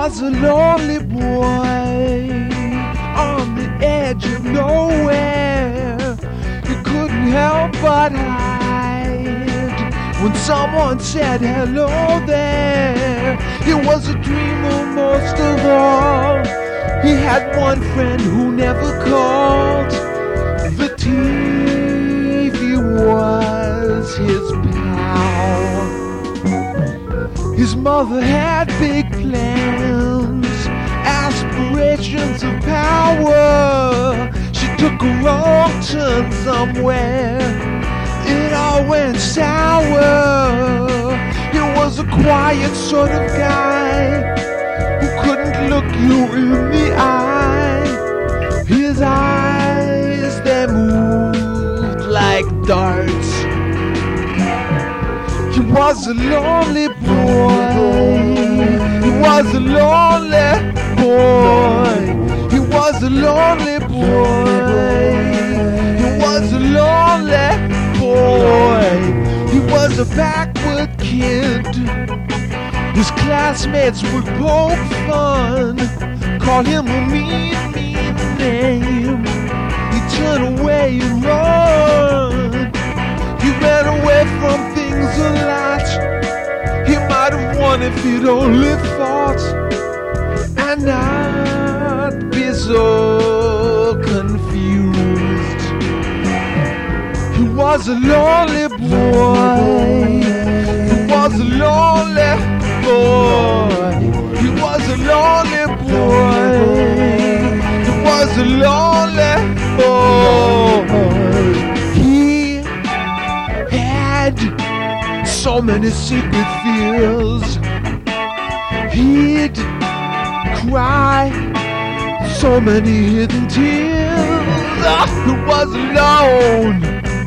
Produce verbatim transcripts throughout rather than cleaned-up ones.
was a lonely boy on the edge of nowhere. He couldn't help but hide when someone said hello there. He was a dreamer most of all. He had one friend who never called. The T V was his pal. His mother had big plans, aspirations of power. She took a wrong turn somewhere. It all went sour. He was a quiet sort of guy who couldn't look you in the eye. His eyes, they moved like darts. He was a lonely boy. He was a lonely boy. He was a lonely boy. He was a lonely boy. He was a backward kid. His classmates would poke fun, call him a mean, mean name. He'd turn away and run. He ran away from things a lot. He might have won if he'd only fought and not be so confused. He was a lonely boy. He was a lonely boy. He was a lonely boy. He was a lonely boy. He had so many secret fears. He'd cry so many hidden tears. Ah, he was alone.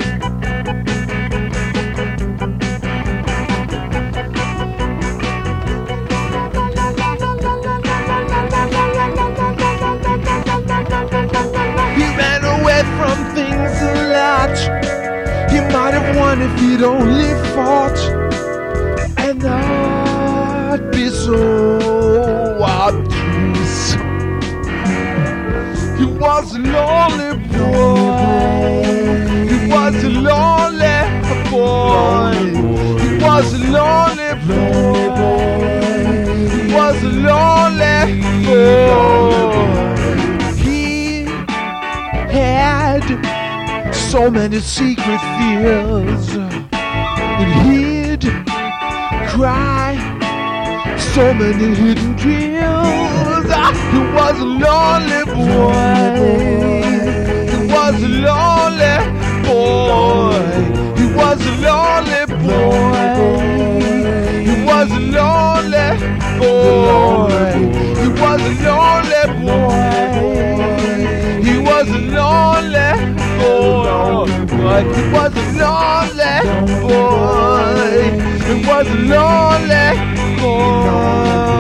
He ran away from things a lot. He might have won if he'd only fought and not be so obtuse. He was a lonely boy. He was a lonely boy. He was a lonely boy. He was a lonely boy. He had so many secret fears, and he'd cry so many hidden tears. Ah, he was a lonely boy. He was a lonely boy. He was a lonely boy. He was a lonely boy. He was a lonely boy. He was a lonely boy. He was a lonely boy. He was a lonely boy.